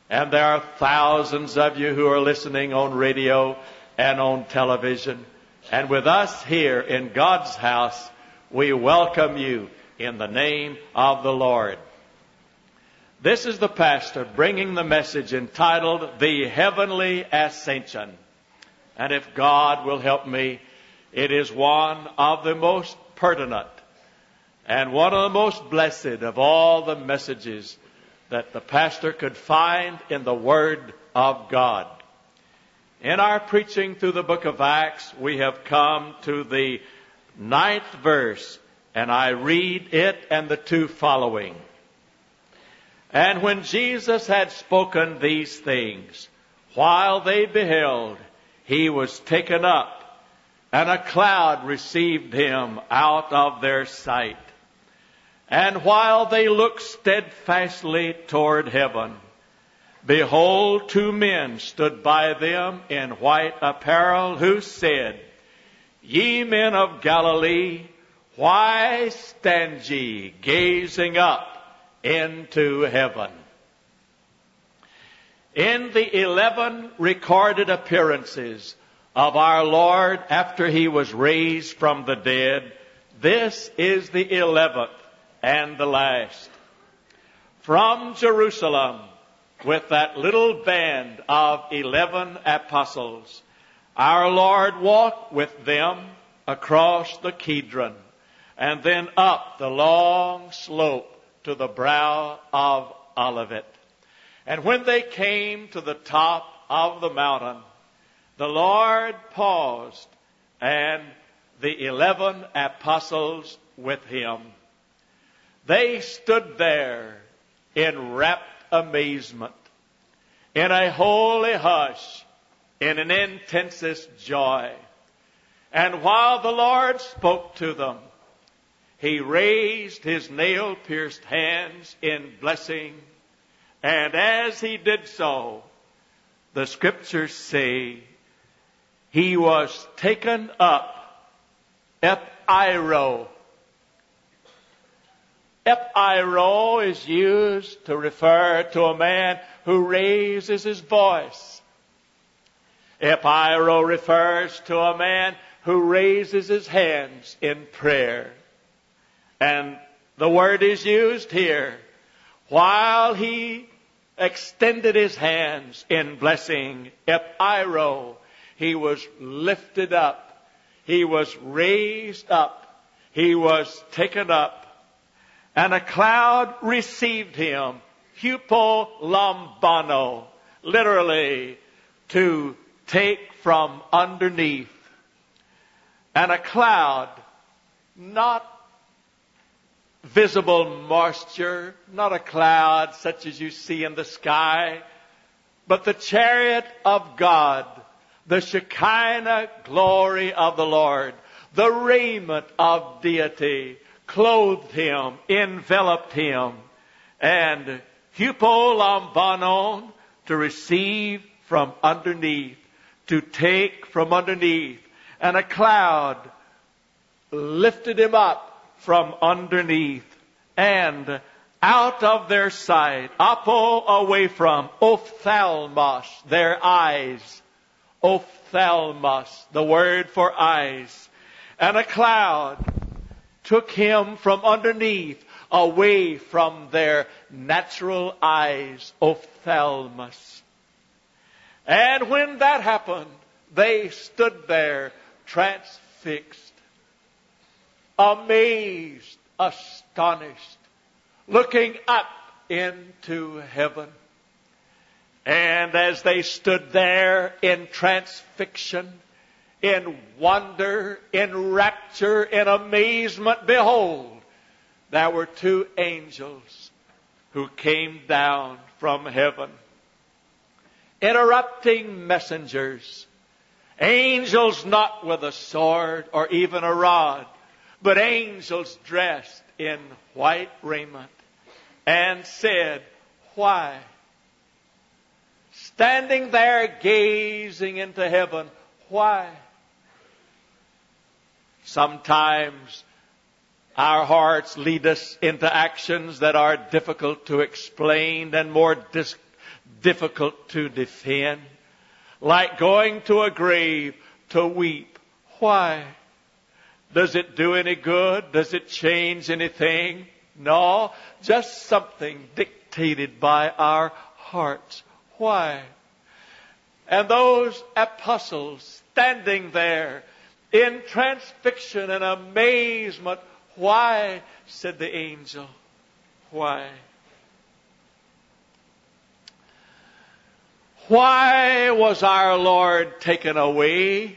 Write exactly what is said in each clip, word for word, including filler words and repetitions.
And there are thousands of you who are listening on radio and on television. And with us here in God's house, we welcome you in the name of the Lord. This is the pastor bringing the message entitled, The Heavenly Ascension. And if God will help me, it is one of the most pertinent and one of the most blessed of all the messages that the pastor could find in the Word of God. In our preaching through the book of Acts, we have come to the ninth verse, and I read it and the two following. And when Jesus had spoken these things, while they beheld, he was taken up, and a cloud received him out of their sight. And while they looked steadfastly toward heaven, behold, two men stood by them in white apparel, who said, Ye men of Galilee, why stand ye gazing up into heaven? In the eleven recorded appearances of our Lord after he was raised from the dead, this is the eleventh and the last. From Jerusalem, with that little band of eleven apostles, our Lord walked with them across the Kidron, and then up the long slope to the brow of Olivet. And when they came to the top of the mountain, the Lord paused, and the eleven apostles with him. They stood there in rapt amazement, in a holy hush, in an intensest joy. And while the Lord spoke to them, he raised his nail-pierced hands in blessing. And as he did so, the scriptures say, he was taken up, epairo. Epairo is used to refer to a man who raises his voice. Epairo refers to a man who raises his hands in prayer. And the word is used here. While he extended his hands in blessing, epairo, he was lifted up. He was raised up. He was taken up. And a cloud received him, hupo lambano, literally, to take from underneath. And a cloud, not visible moisture, not a cloud such as you see in the sky, but the chariot of God, the Shekinah glory of the Lord, the raiment of deity, clothed him, enveloped him, and hupolambanon, to receive from underneath, to take from underneath, and a cloud lifted him up from underneath, and out of their sight, apo, away from, ophthalmos, their eyes, ophthalmos, the word for eyes, and a cloud took him from underneath, away from their natural eyes, ophthalmos. And when that happened, they stood there transfixed, amazed, astonished, looking up into heaven. And as they stood there in transfixion, in wonder, in rapture, in amazement, behold, there were two angels who came down from heaven. Interrupting messengers. Angels not with a sword or even a rod, but angels dressed in white raiment, and said, Why? Standing there gazing into heaven, why? Sometimes our hearts lead us into actions that are difficult to explain and more dis- difficult to defend, like going to a grave to weep. Why? Does it do any good? Does it change anything? No, just something dictated by our hearts. Why? And those apostles standing there in transfixion and amazement. Why? Said the angel. Why? Why was our Lord taken away?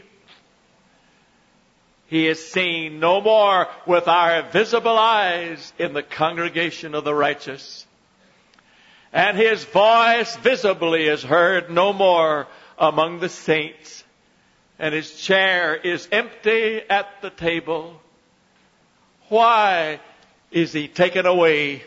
He is seen no more with our visible eyes in the congregation of the righteous. And His voice visibly is heard no more among the saints. And His chair is empty at the table. Why is He taken away?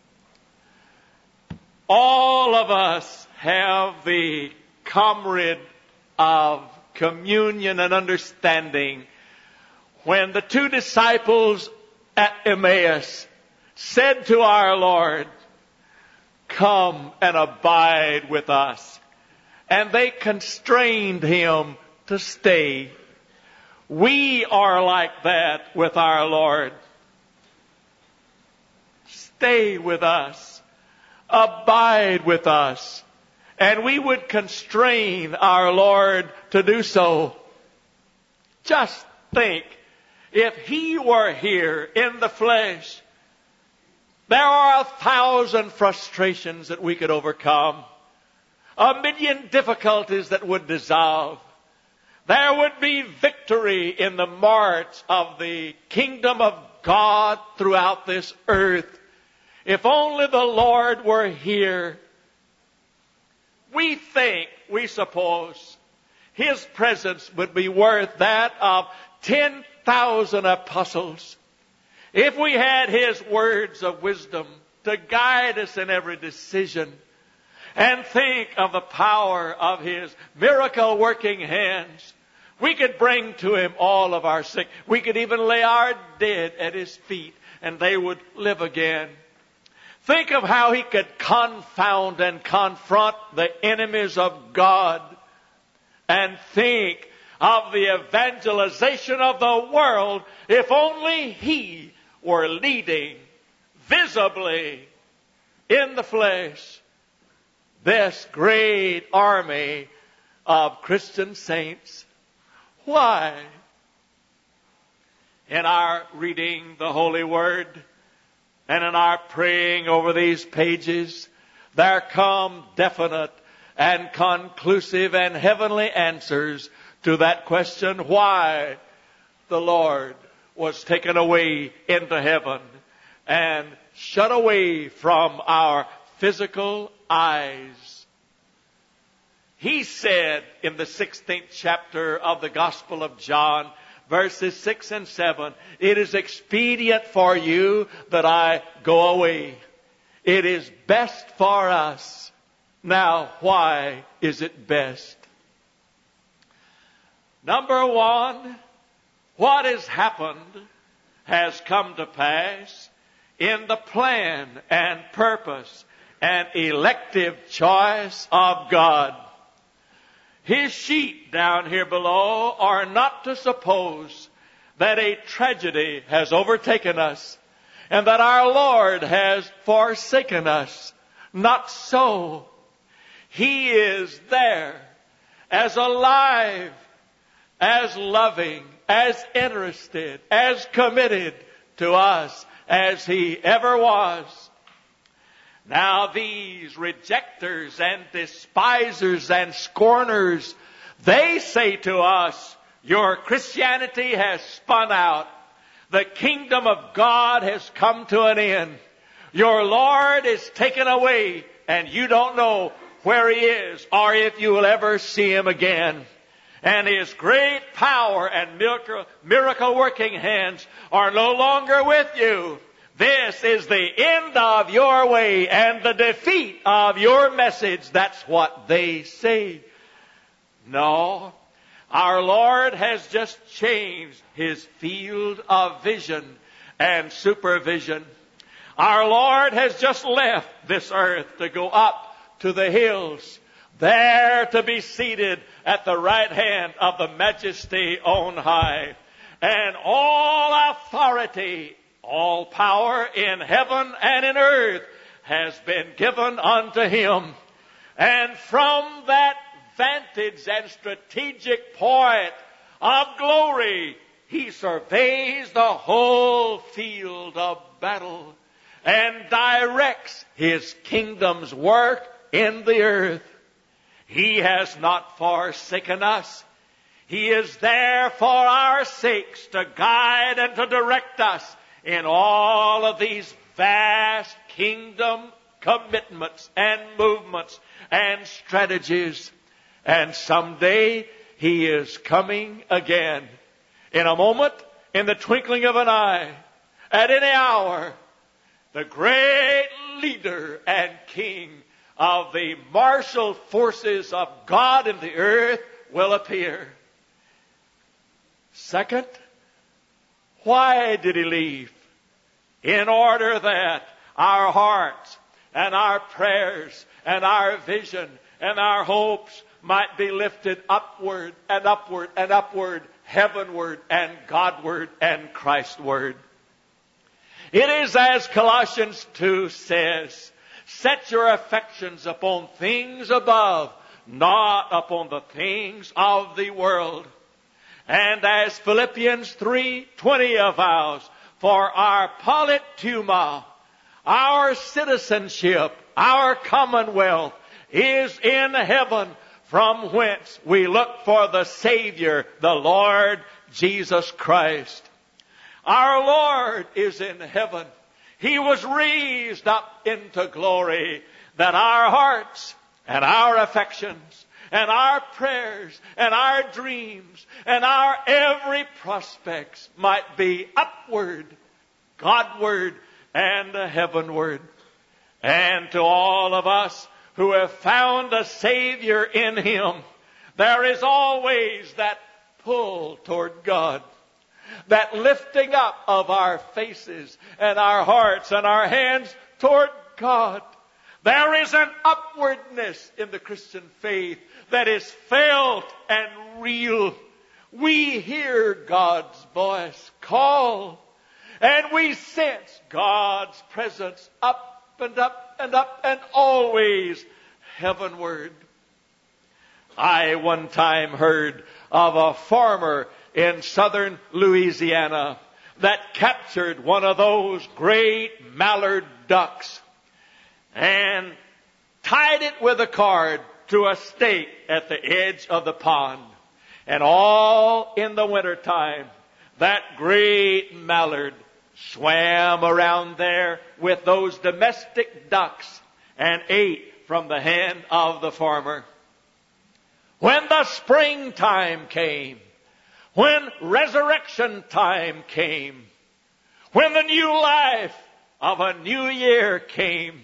All of us have the comrade of communion and understanding when the two disciples at Emmaus said to our Lord, "Come and abide with us." And they constrained Him to stay. We are like that with our Lord. Stay with us. Abide with us. And we would constrain our Lord to do so. Just think, if He were here in the flesh, there are a thousand frustrations that we could overcome. A million difficulties that would dissolve. There would be victory in the march of the kingdom of God throughout this earth. If only the Lord were here. We think, we suppose, His presence would be worth that of ten thousand apostles. If we had His words of wisdom to guide us in every decision, and think of the power of His miracle-working hands, we could bring to Him all of our sick. We could even lay our dead at His feet, and they would live again. Think of how He could confound and confront the enemies of God. And think of the evangelization of the world if only He were leading visibly in the flesh this great army of Christian saints. Why? In our reading the Holy Word and in our praying over these pages, there come definite and conclusive and heavenly answers to that question, why the Lord was taken away into heaven and shut away from our physical eyes. He said in the sixteenth chapter of the Gospel of John, verses six and seven, "It is expedient for you that I go away. It is best for us." Now, why is it best? Number one, what has happened has come to pass in the plan and purpose and elective choice of God. His sheep down here below are not to suppose that a tragedy has overtaken us and that our Lord has forsaken us. Not so. He is there, as alive, as loving, as interested, as committed to us as He ever was. Now these rejectors and despisers and scorners, they say to us, your Christianity has spun out. The kingdom of God has come to an end. Your Lord is taken away and you don't know where He is or if you will ever see Him again. And His great power and miracle, miracle working hands are no longer with you. This is the end of your way and the defeat of your message. That's what they say. No, our Lord has just changed His field of vision and supervision. Our Lord has just left this earth to go up to the hills, there to be seated at the right hand of the Majesty on high. And all authority, all power in heaven and in earth has been given unto him. And from that vantage and strategic point of glory, he surveys the whole field of battle and directs his kingdom's work in the earth. He has not forsaken us. He is there for our sakes to guide and to direct us in all of these vast kingdom commitments and movements and strategies. And someday he is coming again. In a moment, in the twinkling of an eye, at any hour, the great leader and king of the martial forces of God in the earth will appear. Second, why did he leave? In order that our hearts and our prayers and our vision and our hopes might be lifted upward and upward and upward, heavenward and Godward and Christward. It is as Colossians two says, set your affections upon things above, not upon the things of the world. And as Philippians three twenty avows, for our politeuma, our citizenship, our commonwealth is in heaven, from whence we look for the Savior, the Lord Jesus Christ. Our Lord is in heaven. He was raised up into glory, that our hearts and our affections and our prayers and our dreams and our every prospects might be upward, Godward, and heavenward. And to all of us who have found a Savior in Him, there is always that pull toward God, that lifting up of our faces and our hearts and our hands toward God. There is an upwardness in the Christian faith that is felt and real. We hear God's voice call, and we sense God's presence up and up and up and always heavenward. I one time heard of a farmer in southern Louisiana that captured one of those great mallard ducks and tied it with a cord to a stake at the edge of the pond. And all in the wintertime, that great mallard swam around there with those domestic ducks and ate from the hand of the farmer. When the springtime came, when resurrection time came, when the new life of a new year came,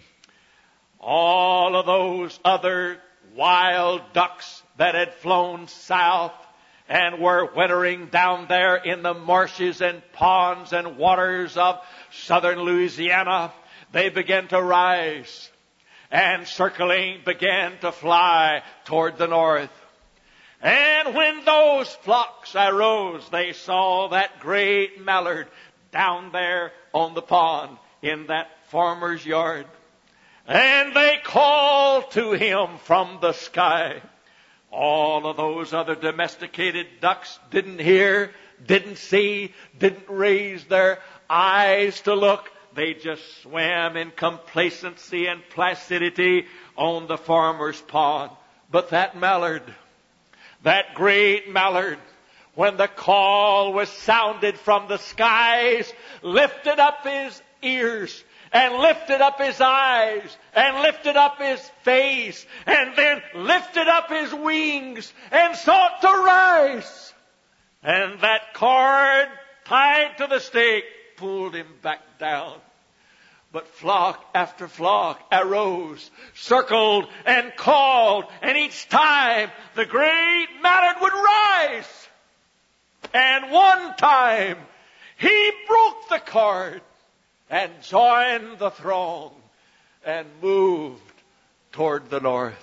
all of those other wild ducks that had flown south and were wintering down there in the marshes and ponds and waters of southern Louisiana, they began to rise and circling began to fly toward the north. And when those flocks arose, they saw that great mallard down there on the pond in that farmer's yard. And they called to him from the sky. All of those other domesticated ducks didn't hear, didn't see, didn't raise their eyes to look. They just swam in complacency and placidity on the farmer's pond. But that mallard, that great mallard, when the call was sounded from the skies, lifted up his ears and lifted up his eyes and lifted up his face and then lifted up his wings and sought to rise. And that cord tied to the stake pulled him back down. But flock after flock arose, circled and called, and each time the great mallard would rise. And one time he broke the cord and joined the throng and moved toward the north.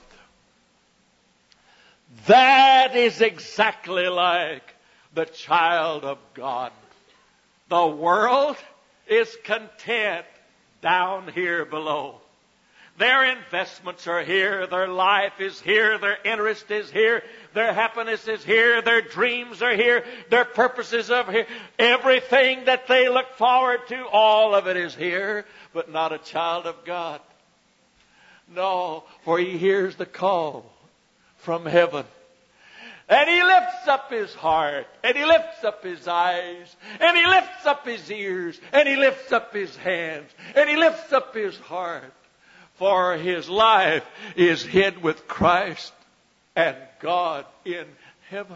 That is exactly like the child of God. The world is content down here below. Their investments are here. Their life is here. Their interest is here. Their happiness is here. Their dreams are here. Their purposes are here. Everything that they look forward to, all of it is here, but not a child of God. No, for he hears the call from heaven. And he lifts up his heart, and he lifts up his eyes, and he lifts up his ears, and he lifts up his hands, and he lifts up his heart. For his life is hid with Christ and God in heaven.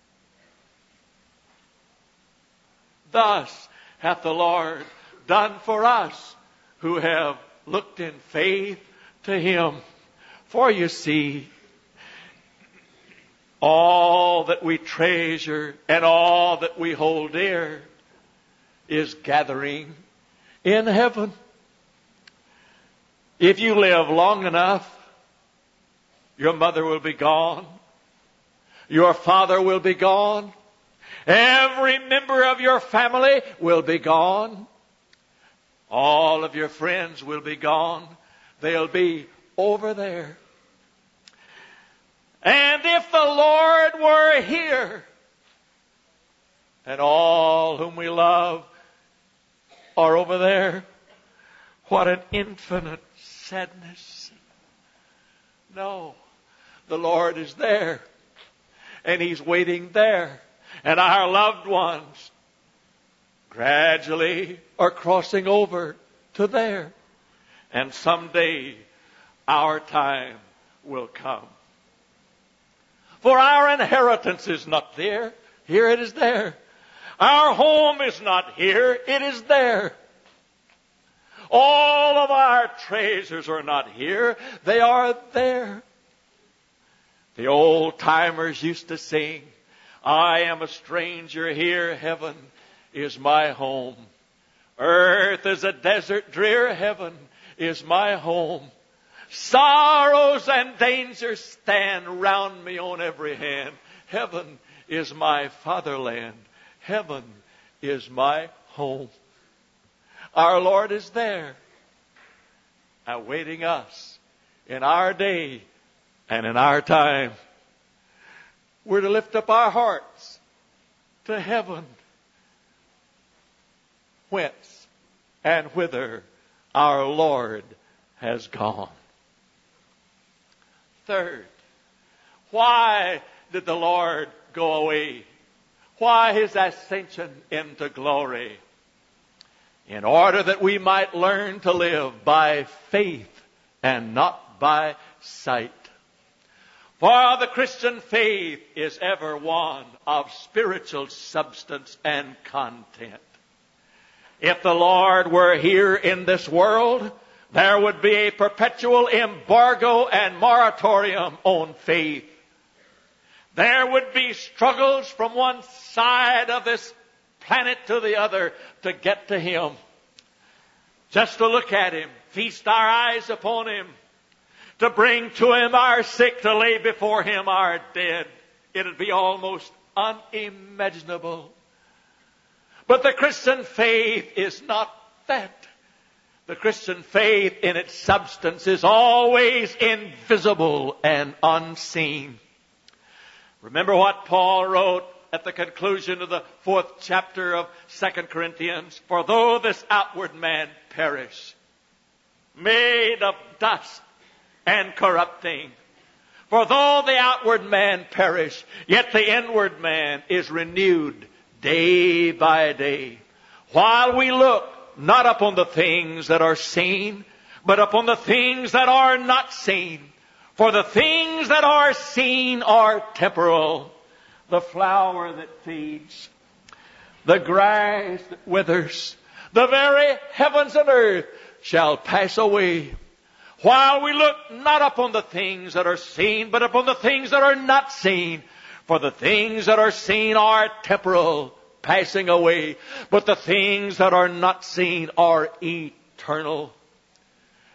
Thus hath the Lord done for us who have looked in faith to him. For you see, all that we treasure and all that we hold dear is gathering in heaven. If you live long enough, your mother will be gone. Your father will be gone. Every member of your family will be gone. All of your friends will be gone. They'll be over there. And if the Lord were here, and all whom we love are over there, what an infinite sadness. No, the Lord is there, and he's waiting there, and our loved ones gradually are crossing over to there, and someday our time will come. For our inheritance is not there. Here it is there. Our home is not here. It is there. All of our treasures are not here. They are there. The old timers used to sing, I am a stranger here. Heaven is my home. Earth is a desert drear. Heaven is my home. Sorrows and dangers stand round me on every hand. Heaven is my fatherland. Heaven is my home. Our Lord is there, awaiting us in our day and in our time. We're to lift up our hearts to heaven, whence and whither our Lord has gone. Third, why did the Lord go away? Why his ascension into glory? In order that we might learn to live by faith and not by sight. For the Christian faith is ever one of spiritual substance and content. If the Lord were here in this world, there would be a perpetual embargo and moratorium on faith. There would be struggles from one side of this planet to the other to get to him. Just to look at him, feast our eyes upon him, to bring to him our sick, to lay before him our dead. It would be almost unimaginable. But the Christian faith is not that. The Christian faith in its substance is always invisible and unseen. Remember what Paul wrote at the conclusion of the fourth chapter of Second Corinthians. For though this outward man perish, made of dust and corrupting, for though the outward man perish, yet the inward man is renewed day by day. While we look not upon the things that are seen, but upon the things that are not seen. For the things that are seen are temporal. The flower that fades, the grass that withers, the very heavens and earth shall pass away. While we look not upon the things that are seen, but upon the things that are not seen. For the things that are seen are temporal, passing away. But the things that are not seen are eternal.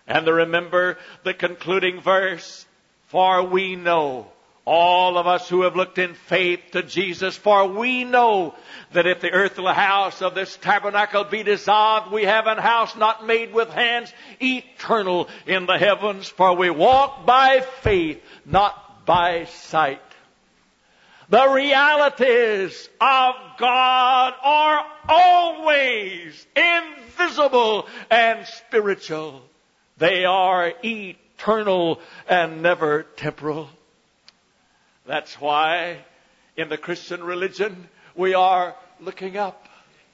And remember the concluding verse, for we know, all of us who have looked in faith to Jesus, for we know that if the earthly house of this tabernacle be dissolved, we have an house not made with hands, eternal in the heavens, for we walk by faith, not by sight. The realities of God are always invisible and spiritual. They are eternal and never temporal. That's why in the Christian religion we are looking up.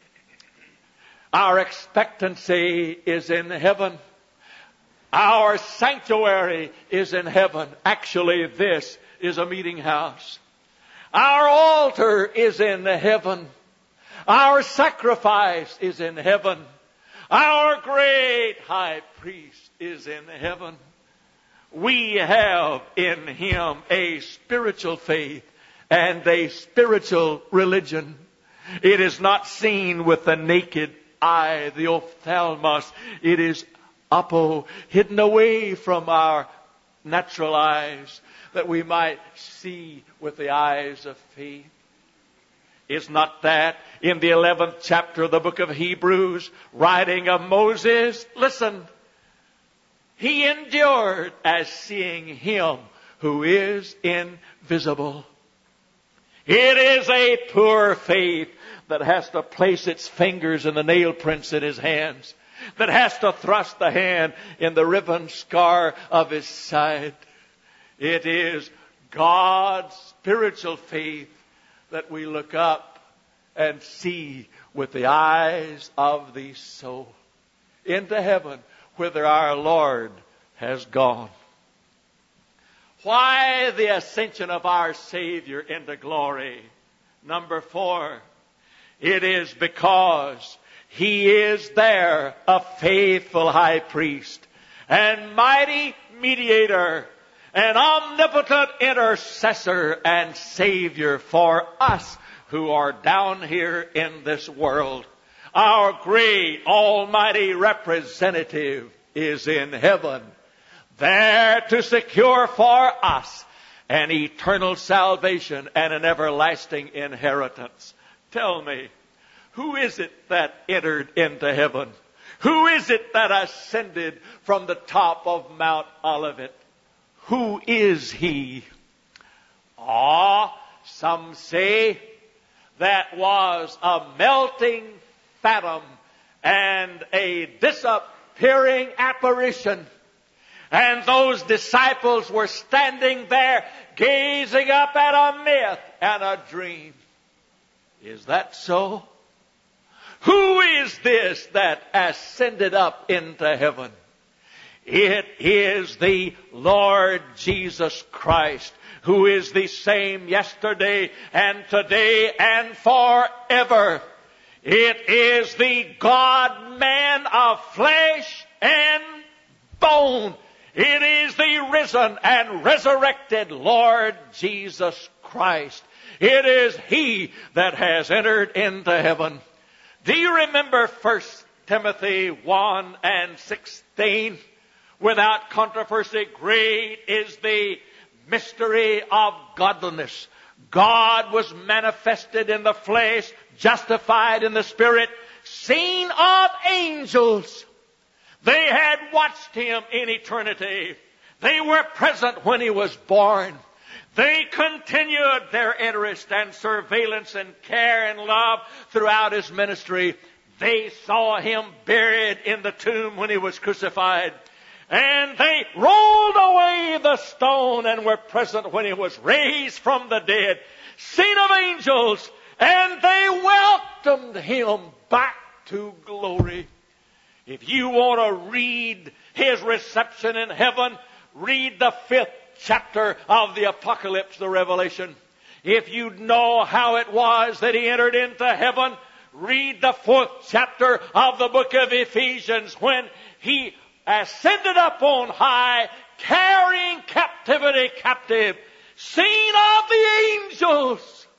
Our expectancy is in heaven. Our sanctuary is in heaven. Actually, this is a meeting house. Our altar is in heaven. Our sacrifice is in heaven. Our great high priest is in heaven. We have in Him a spiritual faith and a spiritual religion. It is not seen with the naked eye, the ophthalmos. It is apo, hidden away from our natural eyes, that we might see with the eyes of faith. Is not that in the eleventh chapter of the book of Hebrews, writing of Moses? Listen, he endured as seeing Him who is invisible. It is a poor faith that has to place its fingers in the nail prints in his hands, that has to thrust the hand in the ribbon scar of his side. It is God's spiritual faith that we look up and see with the eyes of the soul into heaven, whither our Lord has gone. Why the ascension of our Savior into glory? Number four, it is because He is there, a faithful high priest and mighty mediator, an omnipotent intercessor and Savior for us who are down here in this world. Our great almighty representative is in heaven, there to secure for us an eternal salvation and an everlasting inheritance. Tell me, who is it that entered into heaven? Who is it that ascended from the top of Mount Olivet? Who is He? Ah, some say that was a melting phantom and a disappearing apparition. And those disciples were standing there gazing up at a myth and a dream. Is that so? Who is this that ascended up into heaven? It is the Lord Jesus Christ, who is the same yesterday and today and forever. It is the God-man of flesh and bone. It is the risen and resurrected Lord Jesus Christ. It is He that has entered into heaven. Do you remember First Timothy one and sixteen? Without controversy, great is the mystery of godliness. God was manifested in the flesh, justified in the Spirit, seen of angels. They had watched Him in eternity. They were present when He was born. They continued their interest and surveillance and care and love throughout His ministry. They saw Him buried in the tomb when He was crucified. And they rolled away the stone and were present when He was raised from the dead, seen of angels, and they welcomed Him back to glory. If you want to read His reception in heaven, read the fifth chapter of the Apocalypse, the Revelation. If you know how it was that He entered into heaven, read the fourth chapter of the book of Ephesians, when He ascended up on high, carrying captivity captive, seen of the angels.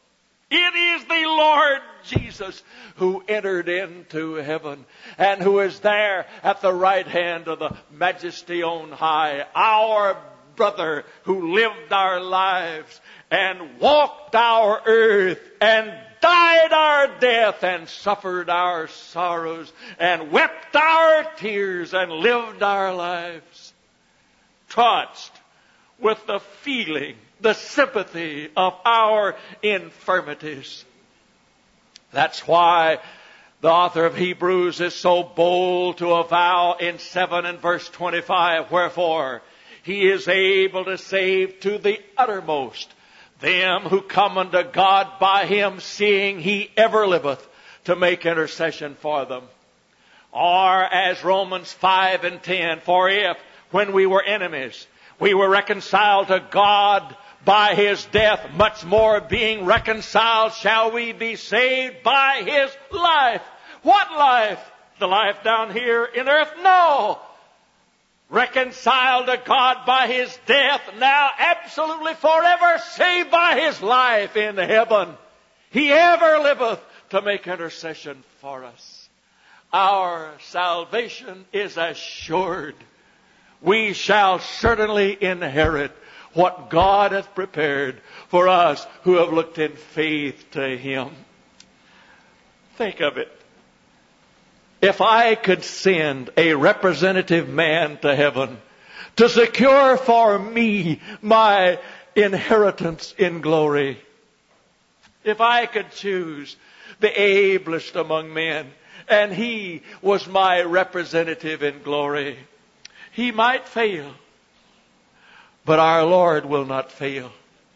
It is the Lord Jesus who entered into heaven and who is there at the right hand of the Majesty on high. Our brother who lived our lives and walked our earth and died our death and suffered our sorrows and wept our tears and lived our lives. Touched with the feeling, the sympathy of our infirmities. That's why the author of Hebrews is so bold to avow in seven and verse twenty-five, wherefore he is able to save to the uttermost them who come unto God by him, seeing he ever liveth to make intercession for them. Or as Romans five and ten, for if, when we were enemies, we were reconciled to God by his death, much more being reconciled shall we be saved by his life. What life? The life down here in earth? No. Reconciled to God by his death, now absolutely forever saved by his life in heaven. He ever liveth to make intercession for us. Our salvation is assured. We shall certainly inherit what God hath prepared for us who have looked in faith to him. Think of it. If I could send a representative man to heaven to secure for me my inheritance in glory, if I could choose the ablest among men and he was my representative in glory, he might fail, but our Lord will not fail.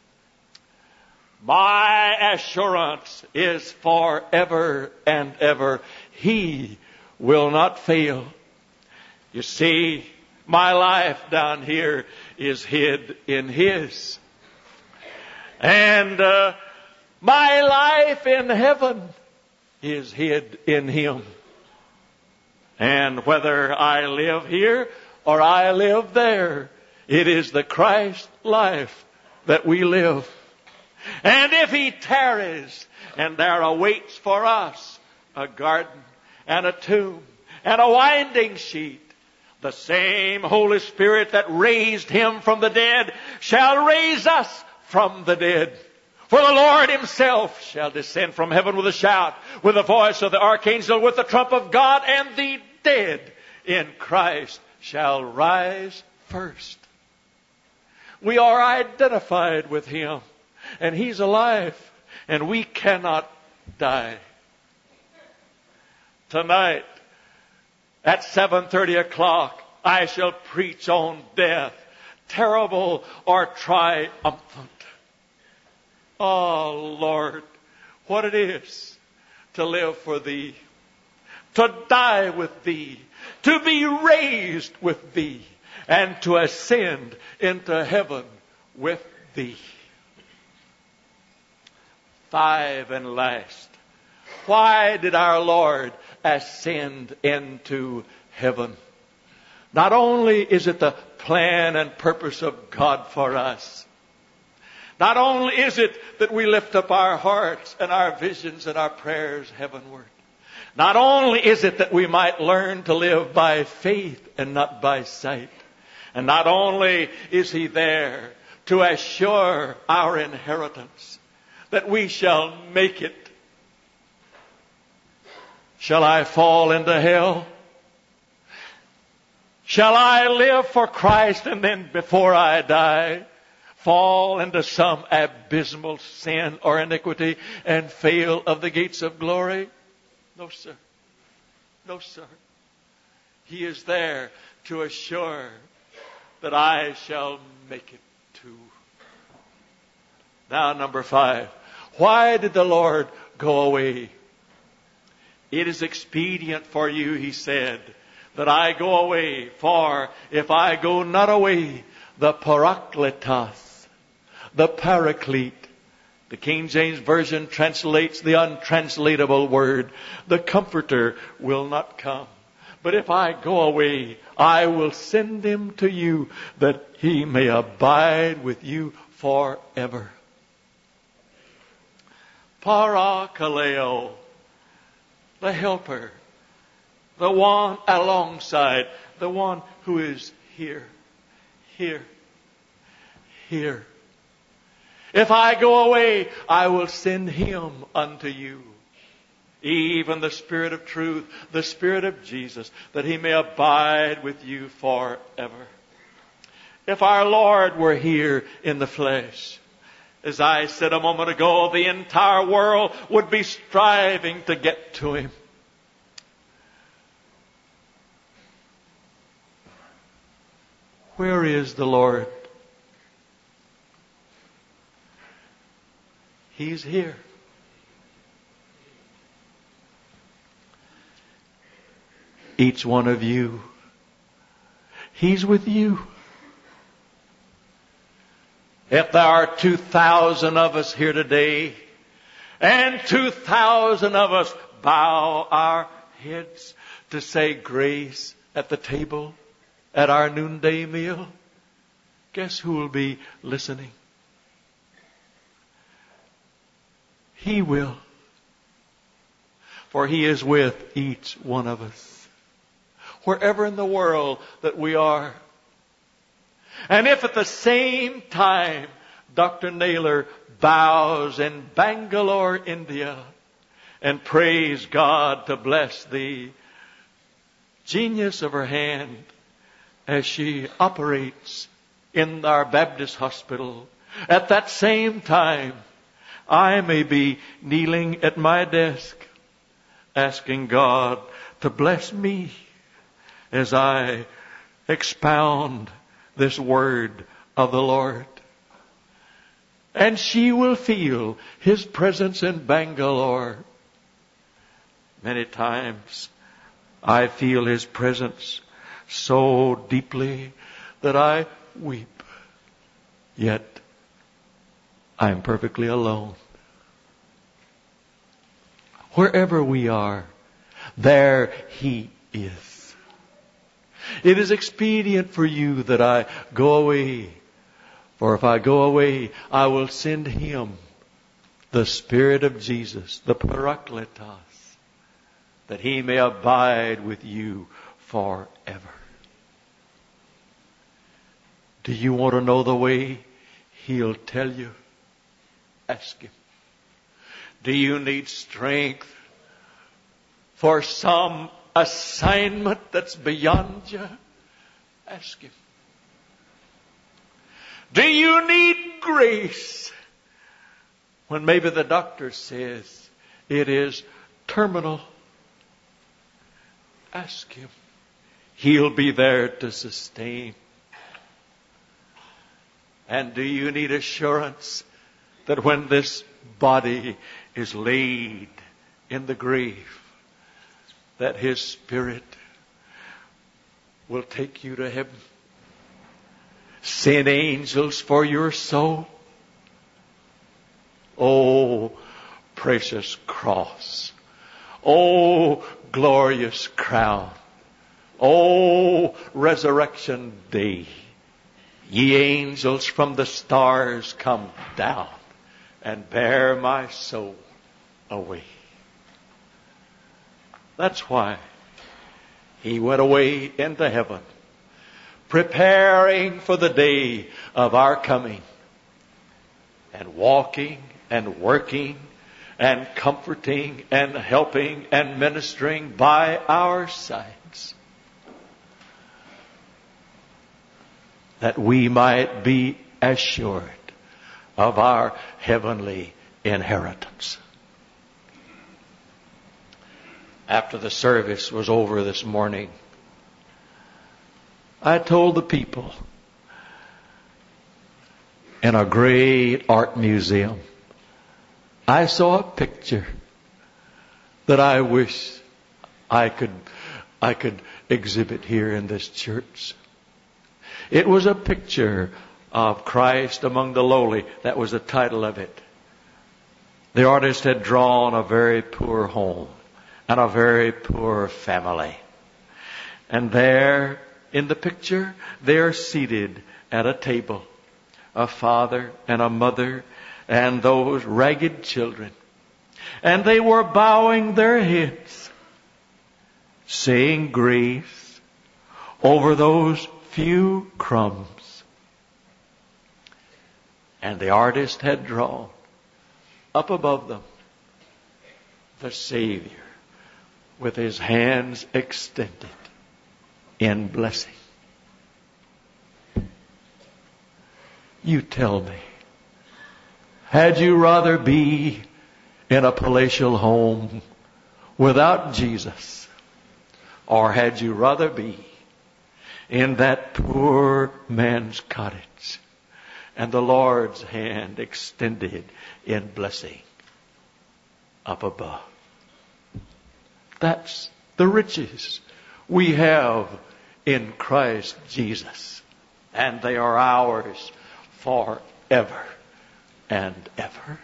My assurance is forever and ever. He will not fail. You see, my life down here is hid in his. And uh, my life in heaven is hid in him. And whether I live here or I live there, it is the Christ life that we live. And if he tarries, and there awaits for us a garden and a tomb and a winding sheet, the same Holy Spirit that raised him from the dead shall raise us from the dead. For the Lord himself shall descend from heaven with a shout, with the voice of the archangel, with the trump of God, and the dead in Christ shall rise first. We are identified with him, and he's alive, and we cannot die. Tonight, at seven thirty o'clock, I shall preach on death, terrible or triumphant. Oh, Lord, what it is to live for thee, to die with thee, to be raised with thee, and to ascend into heaven with thee. Five and last, why did our Lord ascend into heaven? Not only is it the plan and purpose of God for us, not only is it that we lift up our hearts and our visions and our prayers heavenward, not only is it that we might learn to live by faith and not by sight, and not only is he there to assure our inheritance, that we shall make it. Shall I fall into hell? Shall I live for Christ and then before I die fall into some abysmal sin or iniquity and fail of the gates of glory? No, sir. No, sir. He is there to assure that I shall make it too. Now, number five. Why did the Lord go away? It is expedient for you, he said, that I go away. For if I go not away, the Parakletos, the Paraclete, the King James Version translates the untranslatable word, the Comforter, will not come. But if I go away, I will send him to you, that he may abide with you forever. Parakaleo, the helper, the one alongside, the one who is here, here, here. If I go away, I will send him unto you. Even the Spirit of truth, the Spirit of Jesus, that he may abide with you forever. If our Lord were here in the flesh, as I said a moment ago, the entire world would be striving to get to him. Where is the Lord? He's here. Each one of you, He's with you. If there are two thousand of us here today, and two thousand of us bow our heads to say grace at the table at our noonday meal, guess who will be listening? He will. For He is with each one of us, wherever in the world that we are. And if at the same time Doctor Naylor bows in Bangalore, India, and prays God to bless the genius of her hand as she operates in our Baptist hospital, at that same time I may be kneeling at my desk asking God to bless me as I expound this word of the Lord. And she will feel His presence in Bangalore. Many times I feel His presence so deeply that I weep. Yet I am perfectly alone. Wherever we are, there He is. It is expedient for you that I go away. For if I go away, I will send Him, the Spirit of Jesus, the Parakletos, that He may abide with you forever. Do you want to know the way? He'll tell you. Ask Him. Do you need strength for some assignment that's beyond you? Ask Him. Do you need grace when maybe the doctor says it is terminal? Ask Him. He'll be there to sustain. And do you need assurance that when this body is laid in the grave, that His Spirit will take you to heaven? Send angels for your soul. Oh, precious cross. Oh, glorious crown. Oh, resurrection day. Ye angels from the stars, come down and bear my soul away. That's why He went away into heaven, preparing for the day of our coming, and walking and working and comforting and helping and ministering by our sides, that we might be assured of our heavenly inheritance. After the service was over this morning, I told the people in a great art museum, I saw a picture that I wish I could, I could exhibit here in this church. It was a picture of Christ among the lowly. That was the title of it. The artist had drawn a very poor home and a very poor family. And there in the picture, they are seated at a table, a father and a mother and those ragged children. And they were bowing their heads, saying grace over those few crumbs. And the artist had drawn up above them the Savior with his hands extended in blessing. You tell me, had you rather be in a palatial home without Jesus, or had you rather be in that poor man's cottage and the Lord's hand extended in blessing up above? That's the riches we have in Christ Jesus, and they are ours forever and ever.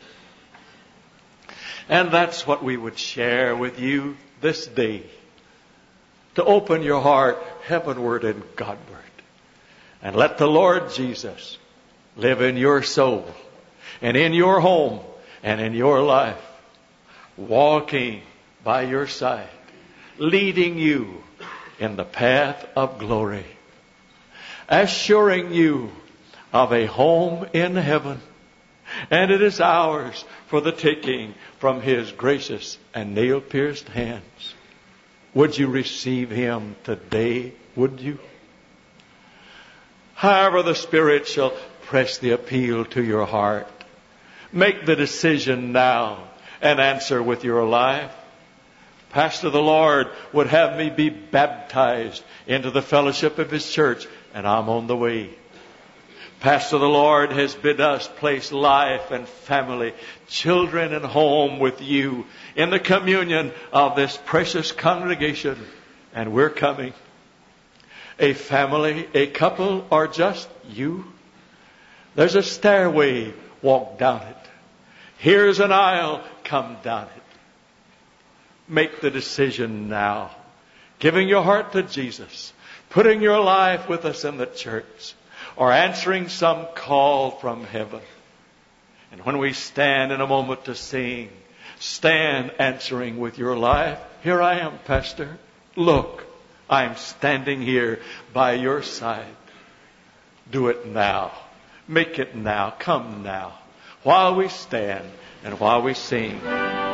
And that's what we would share with you this day, to open your heart heavenward and Godward, and let the Lord Jesus live in your soul and in your home and in your life, walking by your side, leading you in the path of glory, assuring you of a home in heaven, and it is ours for the taking from his gracious and nail-pierced hands. Would you receive him today? Would you? However the Spirit shall press the appeal to your heart, make the decision now and answer with your life. Pastor, the Lord would have me be baptized into the fellowship of his church, and I'm on the way. Pastor, the Lord has bid us place life and family, children and home with you in the communion of this precious congregation, and we're coming. A family, a couple, or just you? There's a stairway, walk down it. Here's an aisle, come down it. Make the decision now, giving your heart to Jesus, putting your life with us in the church, or answering some call from heaven. And when we stand in a moment to sing, stand answering with your life. Here I am, Pastor. Look, I'm standing here by your side. Do it now. Make it now. Come now. While we stand and while we sing.